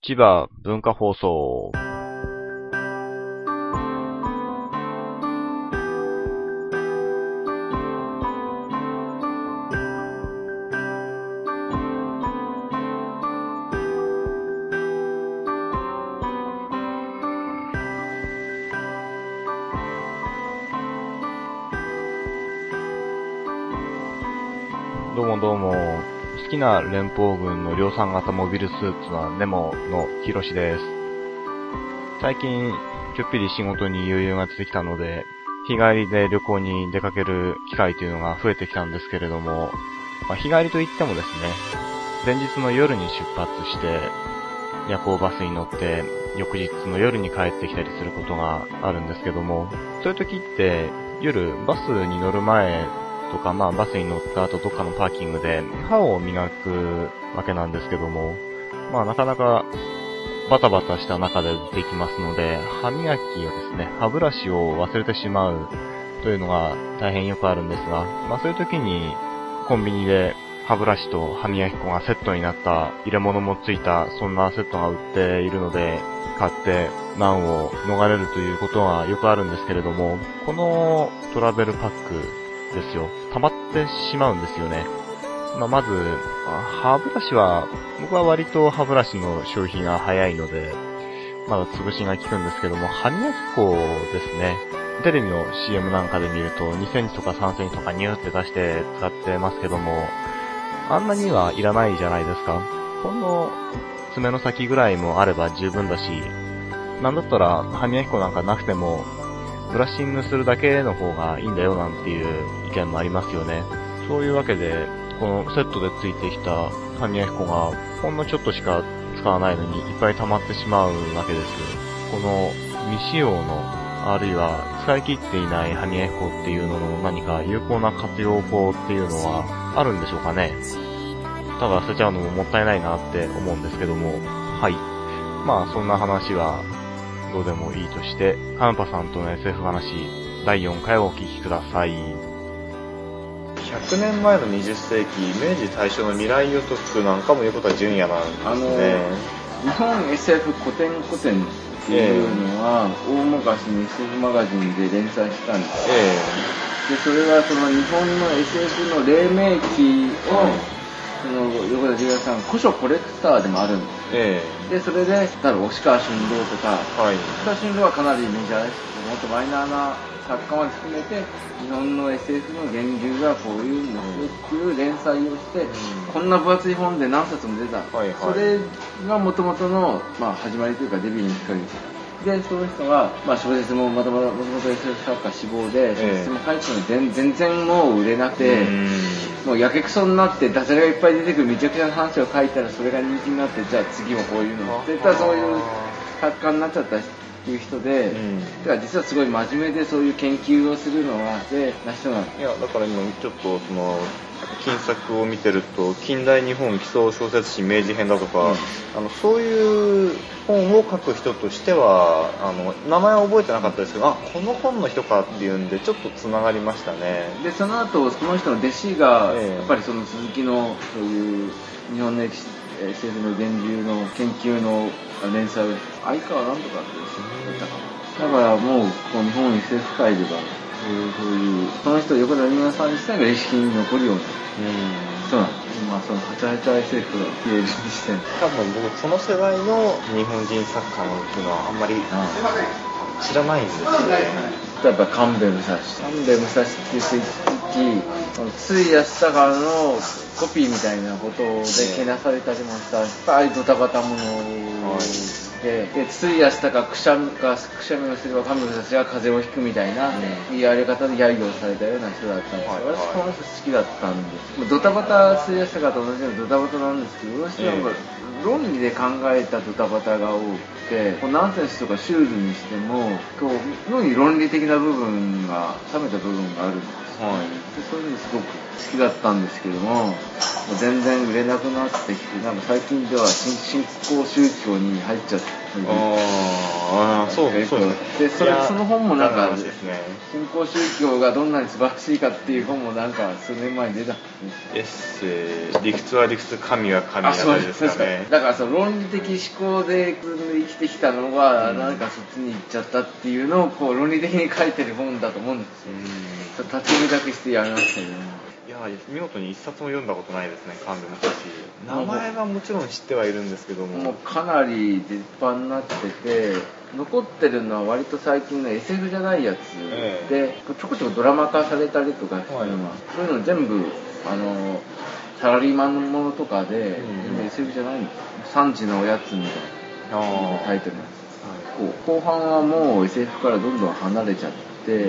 千葉文化放送。どうもどうも。好きな連邦軍の量産型モビルスーツはネモのヒロシです。最近ちょっぴり仕事に余裕が出てきたので、日帰りで旅行に出かける機会というのが増えてきたんですけれども、日帰りといってもですね、前日の夜に出発して夜行バスに乗って翌日の夜に帰ってきたりすることがあるんですけども、そういう時って夜バスに乗る前とか、バスに乗った後どっかのパーキングで歯を磨くわけなんですけども、なかなかバタバタした中でできますので、歯磨きをですね、歯ブラシを忘れてしまうというのが大変よくあるんですが、そういう時にコンビニで歯ブラシと歯磨き粉がセットになった入れ物もついたそんなセットが売っているので、買って難を逃れるということがよくあるんですけれども、このトラベルパックですよ。溜まってしまうんですよね。まず、歯ブラシは、僕は割と歯ブラシの消費が早いので、まだ潰しが効くんですけども、歯磨き粉ですね。テレビの CM なんかで見ると、2センチとか3センチとかニューって出して使ってますけども、あんなにはいらないじゃないですか。ほんの爪の先ぐらいもあれば十分だし、なんだったら歯磨き粉なんかなくても、ブラッシングするだけの方がいいんだよなんていう意見もありますよね。そういうわけで、このセットでついてきた歯磨き粉がほんのちょっとしか使わないのにいっぱい溜まってしまうわけです。この未使用の、あるいは使い切っていない歯磨き粉っていうのの何か有効な活用法っていうのはあるんでしょうかね。ただ捨てちゃうのももったいないなって思うんですけども、はい。そんな話はどうでもいいとして、カンパさんとの SF 話第4回をお聞きください。 100年前の20世紀、明治大正の未来予測なんかも横田純也なんですね。 日本 SF 古典っていうのは、大昔に SF マガジンで連載したんです。で、それはその日本の SF の黎明期を、その横田純也さん古書コレクターでもあるんです。で、それで、例えば押川俊郎とか、押川俊郎はかなりメジャーですけど、もっとマイナーな作家まで含めて、日本の SF の源流がこういうんですよっていう連載をして、こんな分厚い本で何冊も出た。それが元々の、始まりというかデビューのきっかけです。で、その人が、小説ももともと SF 作家志望で、小説も書いてたのに全然もう売れなくて、もうやけくそになってダジャレがいっぱい出てくるめちゃくちゃな話を書いたらそれが人気になって、じゃあ次もこういうのって言ったらそういう作家になっちゃったっていう人で、だから実はすごい真面目でそういう研究をするのがな人なんです。 いや、だから今ちょっとその金作を見てると、近代日本基礎小説史明治編だとか、そういう本を書く人としては名前は覚えてなかったですけど、この本の人かっていうんでちょっとつながりましたね。 で、その後その人の弟子が、やっぱりその鈴木のそういう日本の歴史 SF の源流の研究の連載を相川なんとかって言ったかな。だからもうこの日本 SF 界ではそういうその人横田純也さん自体が歴史に残るような人なんです。そのハチャハチャ SF が消えるにして多分僕その世代の日本人作家のっていうのはあんまり知らないんですよね。 例えば神戸武蔵っていう人つい安高のコピーみたいなことでけなされたりもしたああいうドタバタものでつい安高くしゃみをすれば神戸武蔵が風邪をひくみたいな言いやり方で揶揄されたような人だったんです。私この人好きだったんです。ドタバタつい安高と同じようなドタバタなんですけど、私は論理で考えたドタバタが多くて、ナンセンスとかシュールにしても妙に論理的な部分が冷めた部分があるんです。でそういうのすごく好きだったんですけども、全然売れなくなってきて、最近では新興宗教に入っちゃってああ、そうですね。 で、その本もなんか、 ですね、 新興宗教がどんなに素晴らしいかっていう本もなんか数年前に出たんですね。 エッセイ、理屈は理屈、神は神あたりですかね。 だからその論理的思考で生きてきたのが、なんかそっちに行っちゃったっていうのをこう論理的に書いてる本だと思うんですよ。立ち読みだけしてやめましたけどね。 いや、見事に一冊も読んだことないですね、神戸武蔵。名前はもちろん知ってはいるんですけども。 もうかなり出っ歯になってて、残ってるのは割と最近の SF じゃないやつで、ちょこちょこドラマ化されたりとかっていうのは、そういうの全部、サラリーマンのものとかで、SF じゃないんですよ。3時のおやつみたいなタイトルなんですよ。後半はもう SF からどんどん離れちゃって、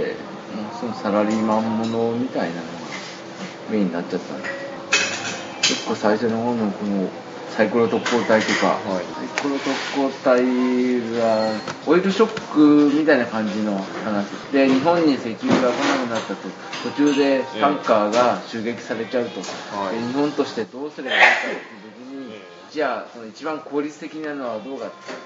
そのサラリーマンものみたいなのがメインになっちゃったんですよ。結構最初の方のこのサイコロ特攻隊とか、サイコロ特攻隊はオイルショックみたいな感じの話で、日本に石油が来なくなったと、途中でタンカーが襲撃されちゃうと、で日本としてどうすればいいかっていう時に、じゃあその一番効率的なのはどうかっていう、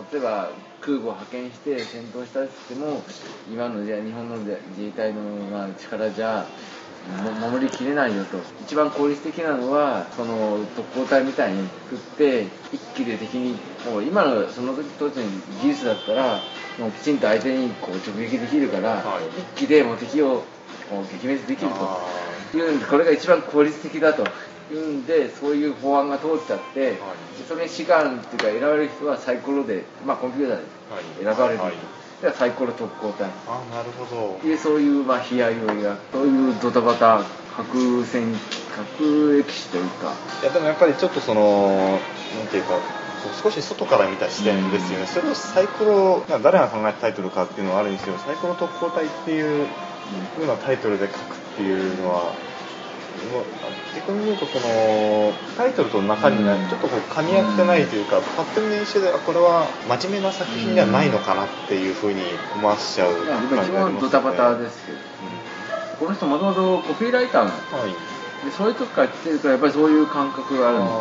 例えば空母を派遣して戦闘したとしても、今のじゃ日本の自衛隊の力じゃ守りきれないよと。一番効率的なのはその特攻隊みたいに作って一気で敵に、もう今のその時当時の技術だったらもうきちんと相手にこう直撃できるから、一気でもう敵をこう撃滅できるというんで、これが一番効率的だというんで、そういう法案が通っちゃって、それに志願っていうか選ばれる人はサイコロで、コンピューターで選ばれる、ではサイコロ特攻隊、 なるほど。 でそういう悲哀を描く、そういうドタバタ核歴史というか。 いやでもやっぱりちょっとなんていうか、少し外から見た視点ですよね。それをサイコロ、誰が考えたタイトルかっていうのはあるにせよ、サイコロ特攻隊っていうようなタイトルで書くっていうのは、逆に言うとタイトルと中身がちょっと噛み合ってないというか、パッと見の印象ではこれは真面目な作品ではないのかなっていうふうに思わせちゃう感じがありますよね。 一番ドタバタですけど、この人もともとコピーライターなんですよ、でそういうとこから来てるからやっぱりそういう感覚があるんです。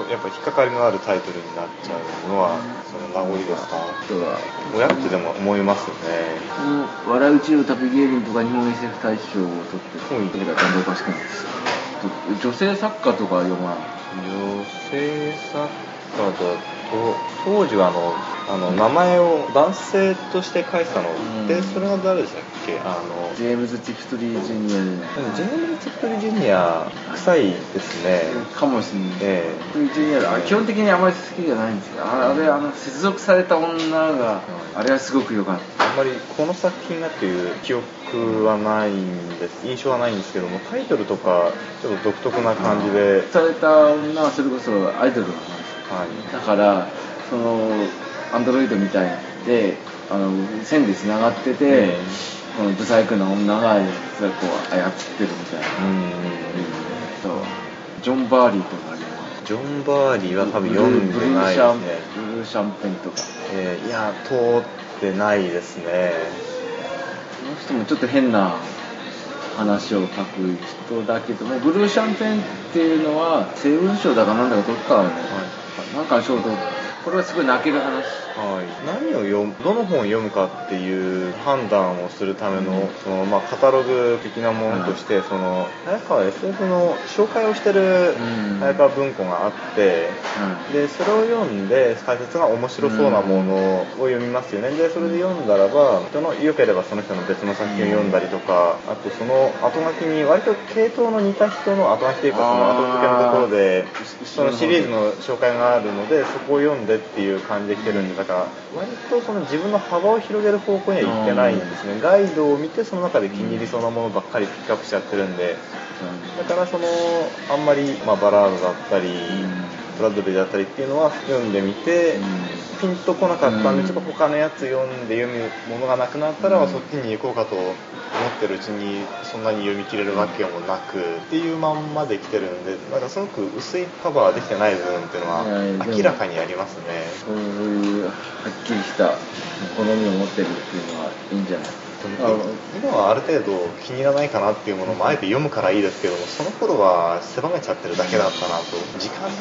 やっぱり引っかかりのあるタイトルになっちゃうのはその名残ですか。おやってでも思いますよね。 笑うちの旅芸人とか日本 SF 大賞を取ってる人がだんだんおかしくなって、女性作家とか読まない。 女性作家だと当時は名前を男性として書いてたので、それが誰でしたっけ？ ジェームズ・チフトリー・ジュニアでね。 ジェームズ・チフトリー・ジュニア臭いですね。 かもしれない。ジュニア基本的にあまり好きじゃないんですけど、あれ接続された女があれはすごく良かった。 あんまりこの作品がっていう記憶はないんです、印象はないんですけども、タイトルとかちょっと独特な感じでされた女はそれこそアイドルの話、だからそのアンドロイドみたいで線でつながってて、このブサイクな女がこう操ってるみたいな。ジョン・バーリーとかあります。 ジョン・バーリーは多分読んでないですね。 ブルーシャンペンとか、 いや通ってないですね。 この人もちょっと変な話を書く人だけども、ブルーシャンペンっていうのは星雲賞だかなんだか取ったわね、なんかの賞と、これはすごい泣ける話。 何をどの本を読むかっていう判断をするための、カタログ的なものとして、早川 SF の紹介をしてる早川文庫があって、でそれを読んで解説が面白そうなものを読みますよね。でそれで読んだらば、良ければその人の別の作品を読んだりとか、あとその後書きに割と系統の似た人の後書きというか、その後付けのところでそのシリーズの紹介があるので、そこを読んでっていう感じで来てるんで、だから割と自分の幅を広げる方向には行ってないんですね。ガイドを見てその中で気に入りそうなものばっかりピックアップしちゃってるんで、だからあんまりバラードだったりブラッドベリーだったりっていうのは読んでみてピンとこなかったんで、ちょっと他のやつ読んで読むものがなくなったら、そっちに行こうかと思ってるうちにそんなに読み切れるわけもなくっていうまんまで来てるんで、なんかすごく薄いカバーできてない部分っていうのは明らかにありますね。 そういうはっきりした好みを持ってるっていうのはいいんじゃないですか。 今はある程度気に入らないかなっていうものもあえて読むからいいですけども、その頃は狭めちゃってるだけだったなと。時間になる時に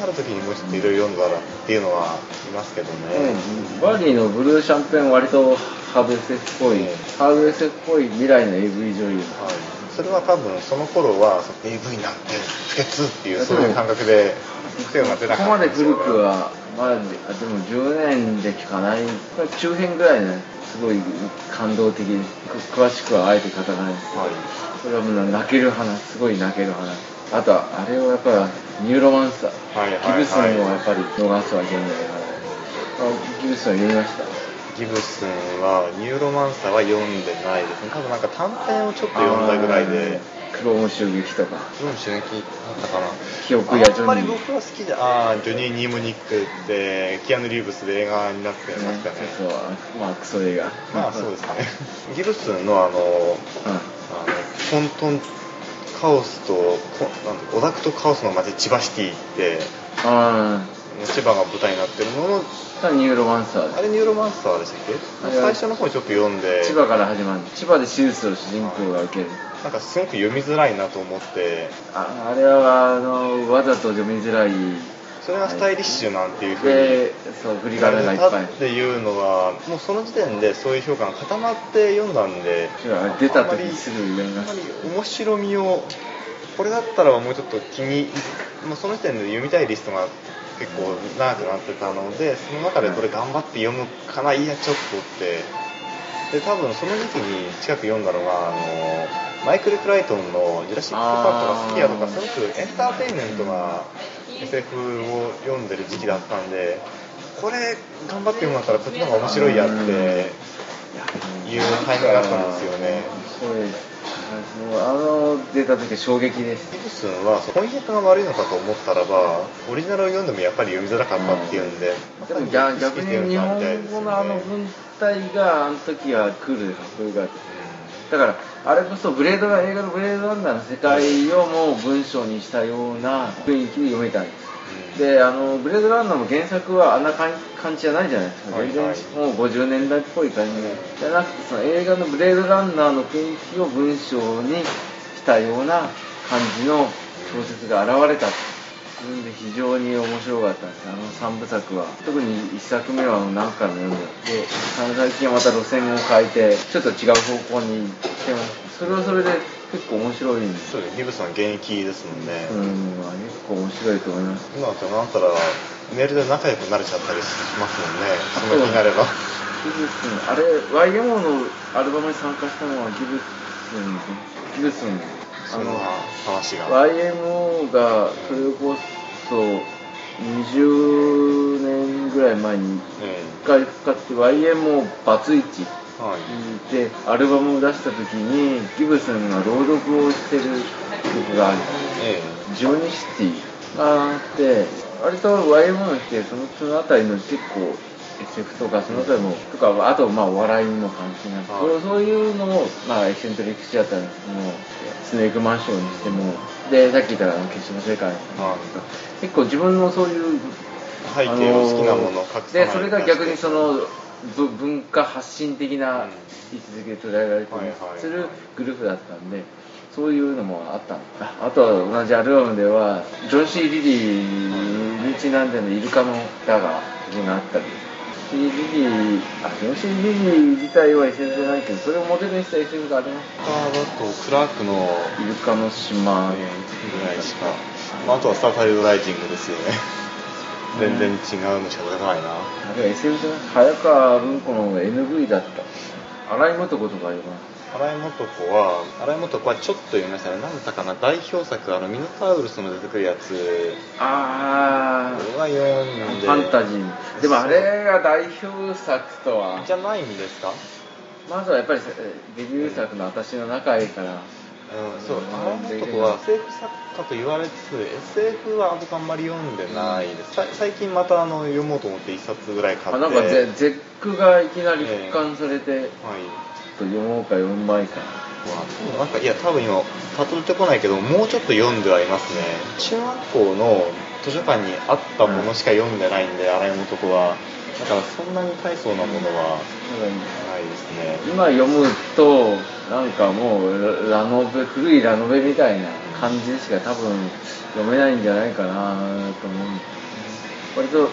もうちょっといろいろ読んだらっていうのはいますけどね。 バディのブルーシャンペン割とハード SF っぽい、ハード SF っぽい未来の AV 女優。 それは多分その頃は AV なんて不潔っていうそういう感覚で癖が出なかった。 ここまで古くはまだでも10年で聞かない。中編ぐらいね、すごい感動的に詳しくはあえて語らないですけど、それはもう泣ける話、すごい泣ける話。あとはあれをやっぱりニューロマンサー、ギブスンをやっぱり逃すわけにはいかない。ギブスンは読みました。 ギブスンはニューロマンサーは読んでないですね。多分なんか短編をちょっと読んだぐらいで。 クローム襲撃とか。 クローム襲撃だったかな。 記憶やジョニー。 あんまり僕は好きで、ジョニー・ニームニックってキアヌ・リーブスで映画になってましたね。 そう、まあクソ映画。 まあそうですね。ギブスンの混沌カオスとオダクトカオスの街千葉シティって千葉が舞台になってるののニューロマンサー。 あれニューロマンサーでしたっけ？最初の方ちょっと読んで千葉から始まる。千葉で手術を主人公が受ける。 なんかすごく読みづらいなと思って。 あれはわざと読みづらい。 それがスタイリッシュなんていう風にそう振り仮名がいっぱいっていうのはもうその時点でそういう評価が固まって読んだんで、 出た時すぐ読みます。あんまり面白みをこれだったらもうちょっとその時点で読みたいリストが結構長くなってたので、その中でこれ頑張って読むかな、いやちょっとってで多分その時期に近く読んだのがマイクル・クライトンのジュラシック・パークとかスキアとかすごくエンターテインメントな SF を読んでる時期だったんで、これ頑張って読むんだったらこっちの方が面白いやっていうタイミングがあったんですよね。 出た時衝撃です。 ギブスンは翻訳が悪いのかと思ったらばオリジナルを読んでもやっぱり読みづらかったっていうんで、 でも逆に日本語の文体があの時は来るそれがだからあれこそ映画のブレードランナーの世界をもう文章にしたような雰囲気で読めたんです。でブレードランナーの原作はあんな感じじゃないじゃないですか。全然もう50年代っぽい感じじゃなくて、その映画のブレードランナーの雰囲気を文章にしたような感じの小説が現れた。で非常に面白かったんです。3部作は特に1作目は何回も読んで、最近はまた路線を変えてちょっと違う方向に行ってます。それはそれで結構面白いんです。 そうです。ギブスンは現役ですもんね。 結構面白いと思います。 今だとなんたらメールで仲良くなれちゃったりしますもんね。その気になれば。 ギブスン、あれ YMO のアルバムに参加したのはギブスン。 そんな話が YMO がそれこそ20年ぐらい前に一回復活して YMO バツイチでアルバムを出した時にギブスンが朗読をしてる曲がある、ジョニーシティがあって割と YMO の人そのあたりの結構SF とかそのあたりもとかあとお笑いの関係なんですけど、そういうのをエキセントリックシアターにしてもスネークマンションにしてもでさっき言った消しの世界とか結構自分のそういう背景を好きなものを隠さないでそれが逆にその文化発信的な位置づけで捉えられてするグループだったんでそういうのもあったんだ。あとは同じアルバムではジョン・シー・リリーにちなんでのイルカの歌があったりジョン・シー・リリー自体は SF じゃないけどそれをモデルにした SF があります。 だとクラークのイルカの島ぐらいしか、あとはスタータイルドライジングですよね。全然違うのしか出てないな。 あれは SF じゃなくて早川文庫の NV だった。新井素子とかよな。 新井素子はちょっと読みましたね。何だったかな、代表作ミノタウルスの出てくるやつは読んでファンタジーでもあれが代表作とはじゃないんですか。 まずはやっぱりデビュー作の私の中へからそう新井素子は SF 作家と言われつつ SF は僕あんまり読んでないです。最近また読もうと思って1冊ぐらい買ってなんか絶句がいきなり復刊されて、読もうか読むまいかなんかいや多分今パッと出てこないけどもうちょっと読んではいますね。中学校の図書館にあったものしか読んでないんで、新井素子はだからそんなに大層なものはないですね。 今読むとなんかもう古いラノベみたいな感じしか多分読めないんじゃないかなと思うんです。 割と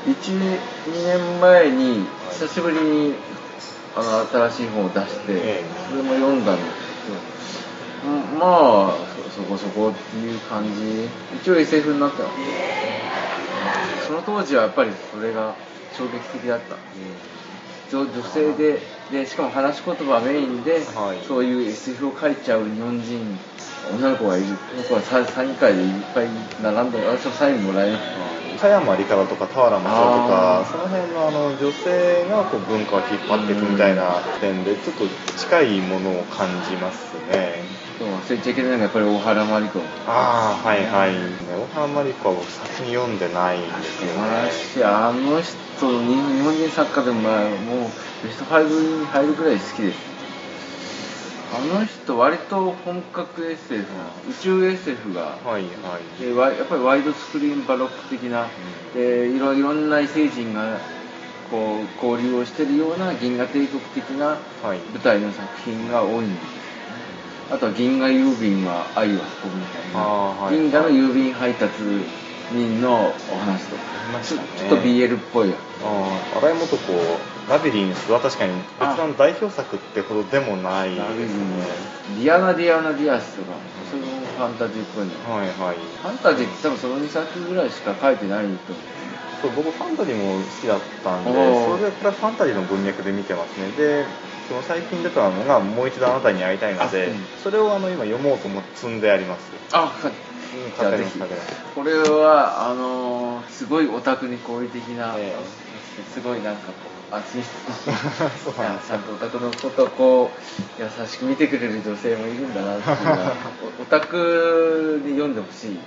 1、2年前に久しぶりに新しい本を出して、それも読んだんですけど、まあそこそこっていう感じ。一応 SF になってます。その当時はやっぱりそれが衝撃的だった。女性でしかも話し言葉メインで、そういう SF を書いちゃう日本人女の子がいる。僕は3回でいっぱい並んで、私もサインもらえる。 田山理香だとか俵正雄とか、その辺の女性がこう文化を引っ張っていくみたいな点でちょっと近いものを感じますね。 忘れちゃいけないのがやっぱり大原真理子。 ああ、はいはい。大原真理子は僕先に読んでないんですよね。 素晴らしい。あの人、日本人作家でももうベスト5に入るぐらい好きです。あの人割と本格 SF、宇宙 SF が、でやっぱりワイドスクリーンバロック的な、でいろんな異星人がこう交流をしているような銀河帝国的な舞台の作品が多いんです。あとは銀河郵便は愛を運ぶみたいな、銀河の郵便配達人のお話とか、ちょっと BL っぽい。 新井素子、ラビリンスは確かに一番代表作ってほどでもないですね。 ディアナ・ディアスとか、それもファンタジーっぽいの。ファンタジーって多分その2作ぐらいしか書いてないと思う。 そう、僕ファンタジーも好きだったんで、それからファンタジーの文脈で見てますね。で、その最近出たのがもう一度あなたに会いたいので、それを今読もうと思って積んであります。 じゃあぜひ。これはすごいオタクに好意的な、すごいなんかこう安心してちゃんとオタクのことをこう優しく見てくれる女性もいるんだなっていうのはオタクに読んでほしい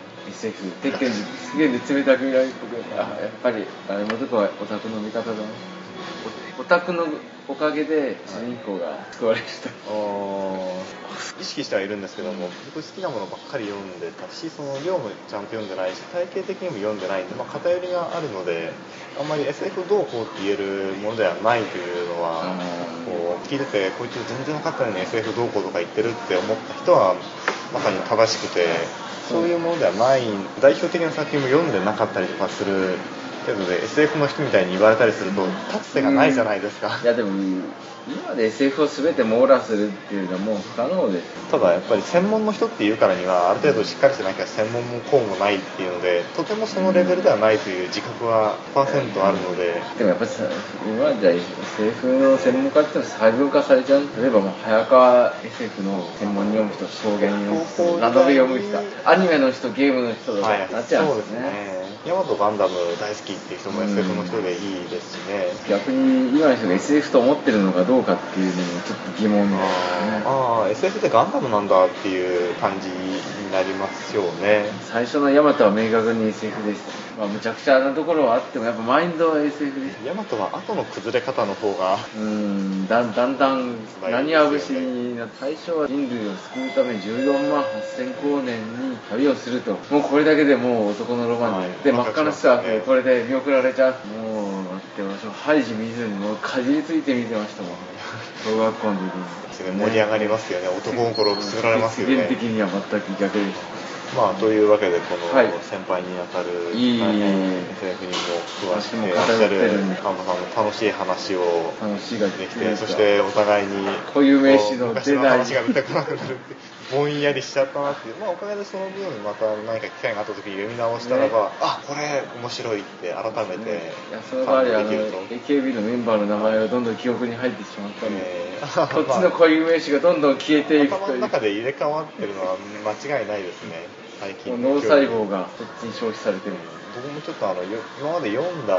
SF。鉄拳すげえ冷たく見られるけど、やっぱり元子はオタクの味方だな。オタクのおかげで主人公が救われる人。 意識してはいるんですけども、僕好きなものばっかり読んでたし、その量もちゃんと読んでないし、体系的にも読んでないんで、偏りがあるので、あんまり SF どうこうって言えるものではないというのは、こう聞いてて、こいつ全然分かってないのに SF どうこうとか言ってるって思った人はまさに正しくて、そういうものではない、代表的な作品も読んでなかったりとかする程度で SF の人みたいに言われたりすると立つ瀬がないじゃないですか。 いやでも今で SF を全て網羅するっていうのはもう不可能です。 ただやっぱり専門の人っていうからにはある程度しっかりしてなきゃ専門もこうもないっていうので、とてもそのレベルではないという自覚は 100% あるので、 でもやっぱり今じゃ SF の専門家っていうのは細分化されちゃう。例えばもう早川 SF の専門に読む人、証言読む人、ラノベ読む人、アニメの人、ゲームの人とかなっちゃうんですね。 ヤマトガンダム大好きっていう人も SF の人でいいですしね。 逆に今の人が SF と思ってるのかどうかっていうのもちょっと疑問ですね。 SF ってガンダムなんだっていう感じになりますよね。 最初のヤマトは明確に SF でした。むちゃくちゃなところはあってもやっぱマインドは SF です。 ヤマトは後の崩れ方の方がだんだん何は節になって、最初は人類を救うために14万8000光年に旅をすると、もうこれだけでもう男のロマンで、真っ赤な人はこれで見送られちゃう。もう待って、私もハイジ見ずにもうかじりついて見てましたもん。小学校の時に盛り上がりますよね。男心をくすぐられますよね。 世間的には全く逆です。 というわけでこの先輩にあたる SF にも詳しくいらっしゃる川野さんの楽しい話をできて、そしてお互いに固有名詞の昔の話が見たくなくなるってぼんやりしちゃったなっていう、おかげでその分また何か機会があった時に読み直したらば、これ面白いって改めてその場合AKB のメンバーの名前がどんどん記憶に入ってしまったので、こっちの固有名詞がどんどん消えていくという、 頭の中で入れ替わってるのは間違いないですね。最近脳細胞がそっちに消費されてる。 僕もちょっと今まで読んだ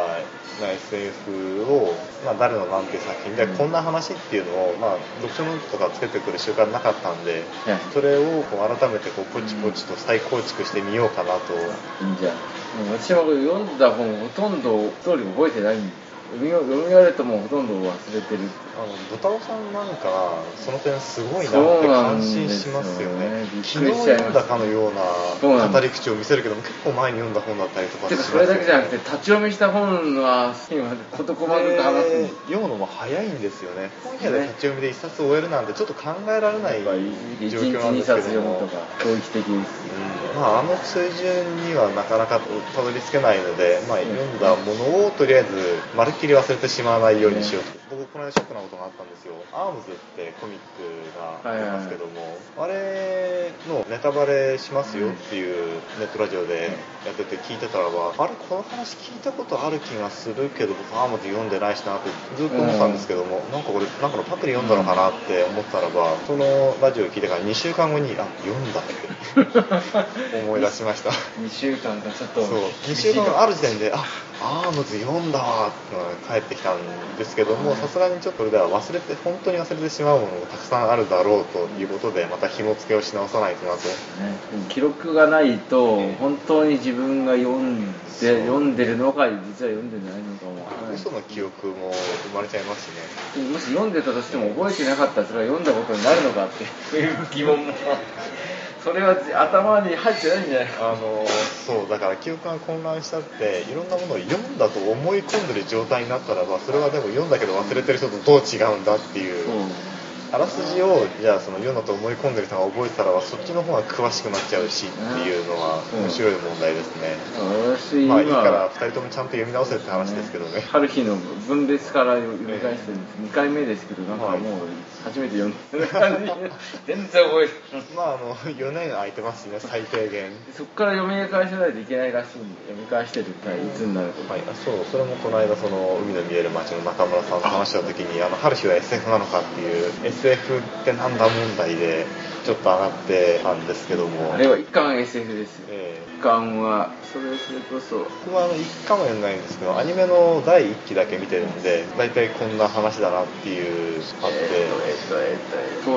SF を、誰のなんていう作品で、こんな話っていうのを、読書ノートとかつけてくる習慣なかったんで、それを改めてポチポチと再構築してみようかなと。 いいじゃん。私は読んだ本ほとんどストーリー覚えてないんです。 読み終わるともうほとんど忘れてる。 ブタオさんなんかその点すごいなって感心しますよね。昨日読んだかのような語り口を見せるけども、結構前に読んだ本だったりとかしますよね。 それだけじゃなくて立ち読みした本は今事細かく話す。 読むのも早いんですよね。本屋で立ち読みで一冊終えるなんてちょっと考えられない状況なんですけども、 教育的です。 あの水準にはなかなかたどり着けないので、読んだものをとりあえずまるっきり忘れてしまわないようにしようと。僕この間ショックなことがあったんですよ。アームズってコミックがありますけども、あれのネタバレしますよっていうネットラジオでやってて聞いてたらば、あれこの話聞いたことある気がするけど僕アームズ読んでないしなってずっと思ってたんですけども、なんかこれなんかのパクリ読んだのかなって思ったらば、そのラジオを聞いてから2週間後に読んだって思い出しました。 2週間がちょっとそう2週間ある時点でアームズ読んだわってのが帰ってきたんですけども、さすがにちょっとこれでは本当に忘れてしまうものがたくさんあるだろうということで、また紐付けをし直さないとなと。 記録がないと本当に自分が読んでるのか実は読んでないのかも、 嘘の記憶も生まれちゃいますしね。 もし読んでたとしても覚えてなかったらそれは読んだことになるのかっていう疑問もそれは頭に入ってないんじゃないか。 そうだから記憶が混乱したっていろんなものを読んだと思い込んでる状態になったらば、それはでも読んだけど忘れてる人とどう違うんだっていう、あらすじをじゃあその読んだと思い込んでる人が覚えてたらばそっちの方が詳しくなっちゃうしっていうのは面白い問題ですね。いいから2人ともちゃんと読み直せって話ですけどね。 春日の分裂から読み返してるんです。2回目ですけどなんかもう初めて読んでる感じ全然覚えて 4年空いてますしね、最低限。 そこから読み返さないといけないらしいんで、読み返してるっていつになると。 それもこの間その海の見える街の中村さんと話した時に春日は SF なのかっていう SF ってなんだ問題でちょっと上がってたんですけども、 あれは一巻 SF ですよ。一巻はそれこそ僕は一巻は読んでないんですけど、アニメの第1期だけ見てるんで大体こんな話だなっていうあって、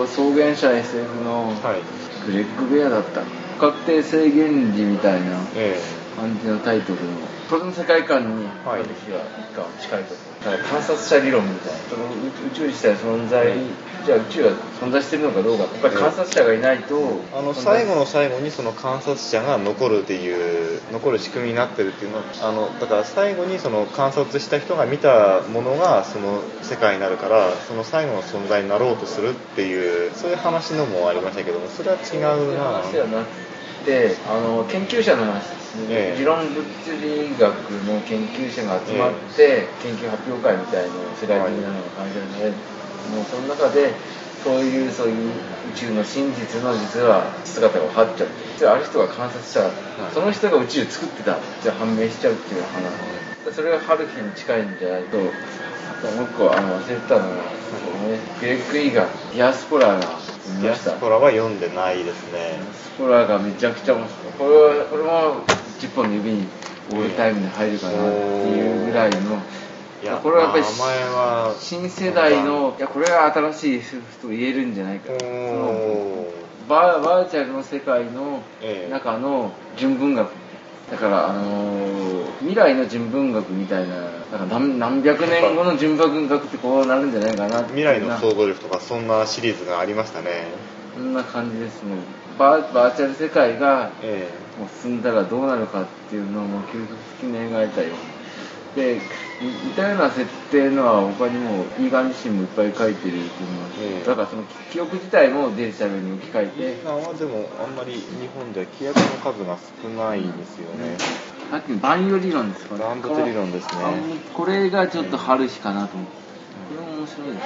草原者 SF のグレッグ・ベアだった不確定制限時みたいな感じのタイトルのそれの世界観に私は一巻近いところ、観察者理論みたいな、その宇宙自体存在、じゃあ宇宙が存在してるのかどうか、やっぱり観察者がいないと、 最後の最後にその観察者が残る仕組みになってるっていうのはだから最後にその観察した人が見たものがその世界になるから、その最後の存在になろうとするっていうそういう話のもありましたけども、それは違うな。 話ではなくて研究者の話です。理論物理学の研究者が集まって研究発表会みたいな世界的なのが感じるので、もうその中でそういう宇宙の真実の実は姿が分かっちゃう。実はある人が観察者、その人が宇宙を作ってたって判明しちゃうっていう話、それが春日に近いんじゃないと。もう一個忘れたのが、グレッグ・イーガン、ディアスポラがディアスポラは読んでないですね。 ディアスポラがめちゃくちゃ面白い。これも10本の指にオールタイムに入るかなっていうぐらいの、これはやっぱり新世代の、これが新しい SF と言えるんじゃないかな。バーチャルの世界の中の純文学だから未来の純文学みたいな、なんか何百年後の純文学ってこうなるんじゃないかな。 未来の想像力とかそんなシリーズがありましたね。 そんな感じですね。バーチャル世界がもう進んだらどうなるかっていうのを究極的に描いたような。で似たような設定のは他にもイーガン自身もいっぱい書いてると思います。だからその記憶自体もデジタルに置き換えて。 今はでもあんまり日本では規約の数が少ないですよね。 さっきの万有理論ですかね。 万物理論ですね。 これがちょっと春日かなと思って。これも面白いです。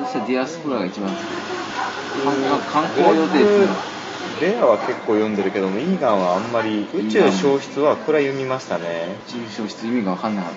そしてディアスポラが一番好き。観光予定っていうのはレアは結構読んでるけども、イーガンはあんまり。宇宙消失はこれは読みましたね。 宇宙消失意味が分かんなかった。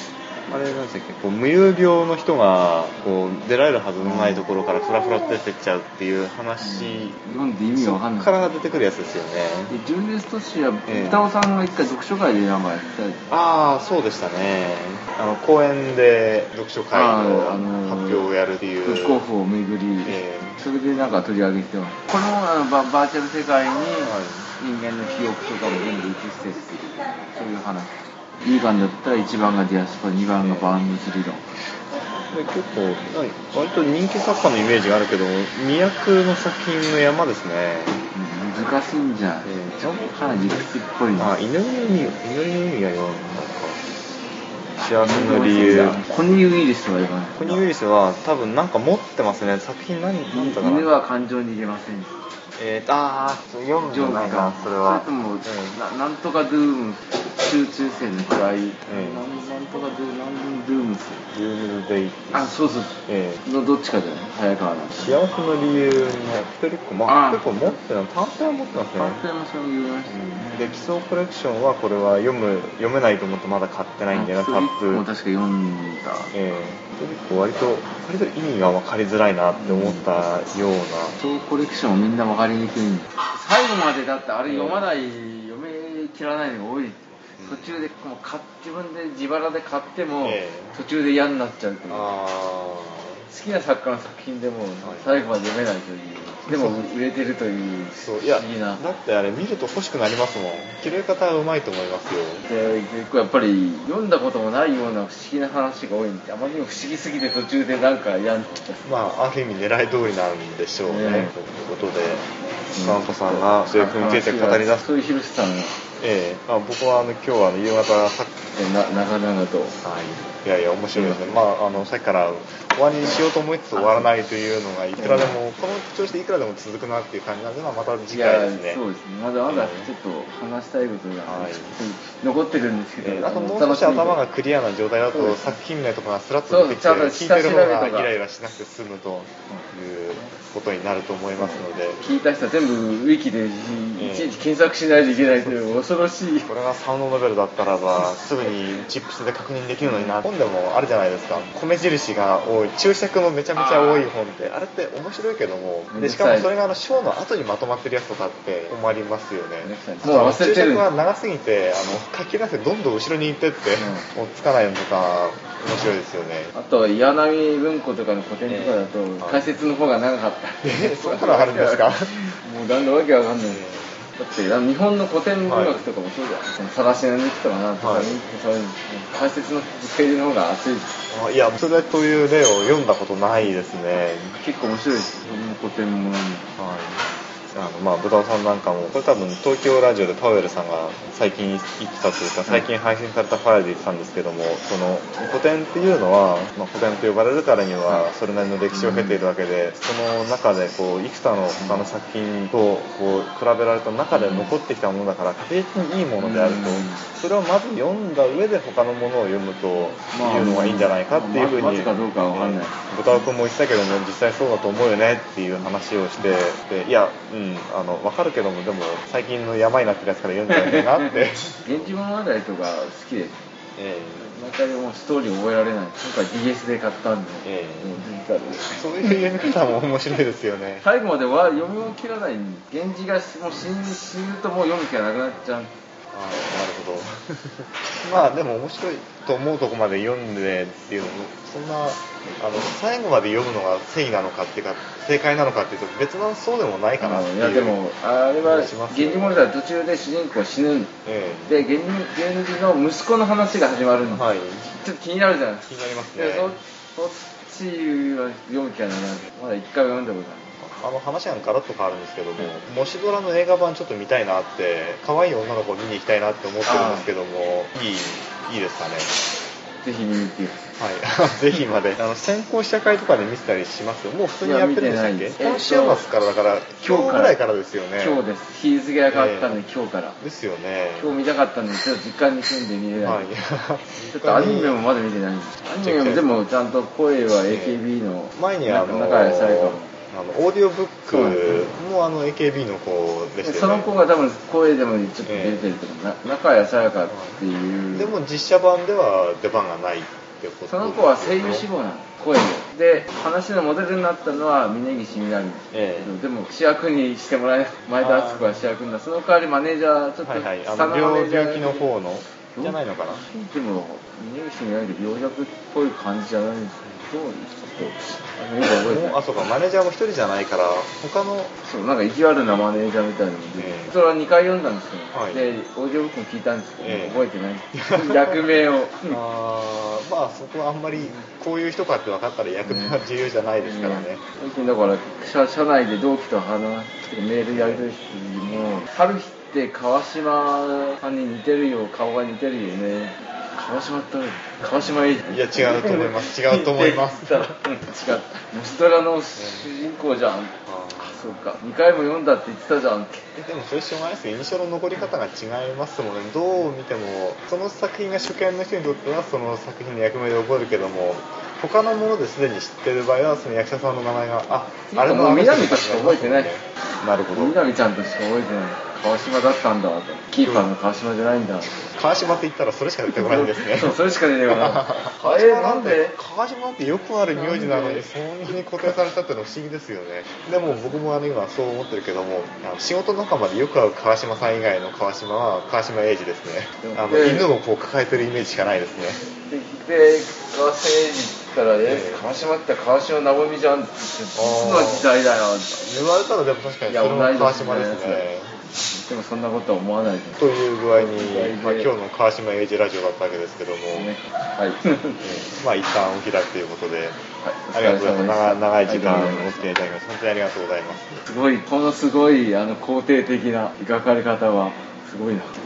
あれなんですっけ、無遊病の人が出られるはずのないところからフラフラと出てっちゃうっていう話、 読んで意味が分かんない。 そこから出てくるやつですよね。 純烈都市は歌尾さんが一回読書会で名前やったああ、そうでしたね。公園で読書会の発表をやるっていう。 ブックオフを巡り、それでなんか取り上げてます。これもバーチャル世界に人間の記憶とかも全部映してっていう、そういう話。 2番だったら1番がディアスコ、2番がバーンズ理論。 で結構割と人気作家のイメージがあるけど、未訳の作品の山ですね。 難しいんじゃん。かなり理屈っぽいね。 祈りの意味がよ、なんか幸せの理由。 コニーウイルスは言わない。 コニーウイルスは多分なんか持ってますね。作品なんだかな。 犬は感情に入れません。 読んでないな、それは。 それとも、なんとかドゥーム、集中性の暗い、なんとかドゥームス。 ドゥームデイ。 そうそう。のどっちかじゃない早川の。 幸せの理由の一人っ子、結構持ってるの、短編は持ってますね。 短編もそう言いましたね。 で、基礎コレクションはこれは読めないと思ってまだ買ってないんだよな、タップ。 もう確か読んだ。 割と意味が分かりづらいなって思ったような。 基礎コレクションはみんな分かりにくいんだ。最後までだってあれ読め切らないのが多い。途中でもう自分で自腹で買っても途中で嫌になっちゃうという、好きな作家の作品でも最後まで読めないという、でも売れてるという不思議な。 だってあれ見ると欲しくなりますもん。切れ方はうまいと思いますよ。 で結構やっぱり読んだこともないような不思議な話が多いんで、あまりにも不思議すぎて途中でなんか嫌になっちゃう。 ある意味狙い通りなんでしょうね。ということでサントさんがそういう風について語り出す。 そういう広瀬さんが僕は今日は夕方長々と。 いやいや面白いですね。さっきから終わりにしようと思いつつ終わらないというのがいくらでも、この調子でいくらでも続くなっていう感じなんで、また次回ですね。 そうですね。まだまだちょっと話したいことが残ってるんですけど、 あともう少し頭がクリアな状態だと作品名とかがスラッと出てきて聞いてる方がイライラしなくて済むということになると思いますので、 聞いた人は全部ウィキでいちいち検索しないといけないという恐ろしい。 これがサウンドノベルだったらばすぐにチップスで確認できるのにな。本でもあるじゃないですか。米印が多い、注釈もめちゃめちゃ多い本って、あれって面白いけども、でしかもそれが章の後にまとまってるやつとかって困りますよね。 もう忘れてる。 注釈が長すぎて書き出せどんどん後ろに行ってってもうつかないのとか面白いですよね。 あと岩波文庫とかの古典とかだと解説の方が長かった。 そんなのあるんですか？ もうだんだんわけわかんない。だって日本の古典文学とかもそうじゃん。さらしの日記とかなんとか解説のページの方が熱い。 いや、それという例を読んだことないですね。 結構面白いです。古典ものに。 豚尾さんなんかも、これ多分東京ラジオでパウエルさんが最近言ってたというか、最近配信されたファイルで言ってたんですけども、その古典っていうのは、古典と呼ばれるからにはそれなりの歴史を経ているわけで、その中でいくつかの他の作品と比べられた中で残ってきたものだから確実にいいものであると、それをまず読んだ上で他のものを読むというのがいいんじゃないかっていうふうに、豚尾君も言ってたけども、実際そうだと思うよねっていう話をして、でいや、わかるけども、でも最近の山になってるやつから読んじゃうんだなって源氏物語とか好きです。中でもストーリー覚えられない。今回 DS で買ったんで、 そういう読み方も面白いですよね。 最後までは読み切らない。源氏がもう死ぬともう読む気がなくなっちゃう。 なるほど。でも面白いと思うとこまで読んでっていうのも、そんな最後まで読むのが正義なのかっていうか正解なのかっていうと別なそうでもないかなっていう。 いやでもあれは源氏物語途中で主人公死ぬ、で源氏の息子の話が始まるの、ちょっと気になるじゃないですか。 気になりますね。 そっちは読む気がならない。まだ一回読んだことない。 話がガラッと変わるんですけども、もしドラの映画版ちょっと見たいなって、可愛い女の子を見に行きたいなって思ってるんですけども、いいですかね。 ぜひ見に行ってください。ぜひまで。先行試写会とかで見てたりしますよ。もう普通にやってるんでしたっけ？今週末からだから、今日ぐらいからですよね。 今日です。日付が変わったんで、今日から。 ですよね。 今日見たかったんで、ちょっと実家に住んで見れない。ちょっとアニメもまだ見てないんです。アニメもでもちゃんと声は AKB の前に中谷さやかも。 オーディオブックもAKB の子でしたよね。 その子が多分声でもちょっと出てるけど、中谷さやかっていう。 でも実写版では出番がないってこと。 その子は声優志望なの、声で。話のモデルになったのは峯岸みなみ。でも主役にしてもらえない。前田敦子が主役になった。その代わりマネージャー、ちょっと病気の方の。 じゃないのかな。 でも峯岸みなみで病弱っぽい感じじゃないですか。どうちょっとよく覚えてない。 あ、そうか、マネージャーも一人じゃないから他のそうなんか意地悪なマネージャーみたいなので、それは2回読んだんですよ、 はい、 でオーディオブックも聞いたんですけど、覚えてない役名をまあそこはあんまりこういう人かって分かったら役名は重要じゃないですからね。 最近だから社内で同期と話してメールやり取りしてる時も春日って川島さんに似てるよ、顔が似てるよね、川島英二。 いや違うと思います。違うと思います。 違う。モストラの主人公じゃん。そうか。2回も読んだって言ってたじゃん。 でもそれしょうがないですよ。印象の残り方が違いますもんね。どう見てもその作品が初見の人にとってはその作品の役名で覚えるけども、他のものですでに知ってる場合はその役者さんの名前があれの南としか覚えてない。 なるほど。 南ちゃんとしか覚えてない。川島だったんだと。キーパーの川島じゃないんだ。 川島って言ったらそれしか出てこないんですね。 そう、それしか出てこない。 なんで川島ってよくある名字なのにそんなに固定されたってのは不思議ですよね。でも僕も今そう思ってるけども、仕事仲間でよく会う川島さん以外の川島は川島英二ですね。犬をこう抱えてるイメージしかないですね。 で川島英二って言ったら川島って川島直美じゃんって言って、いつの時代だよって言われたらでも確かにそれも川島ですね。 でもそんなことは思わないです。 という具合に、今日の川島英二ラジオだったわけですけども、 はい。 まあ一旦お開きということで、ありがとうございます。長い時間お付き合いいただきまして本当にありがとうございます。 すごい、このすごい肯定的な描かれ方はすごいな。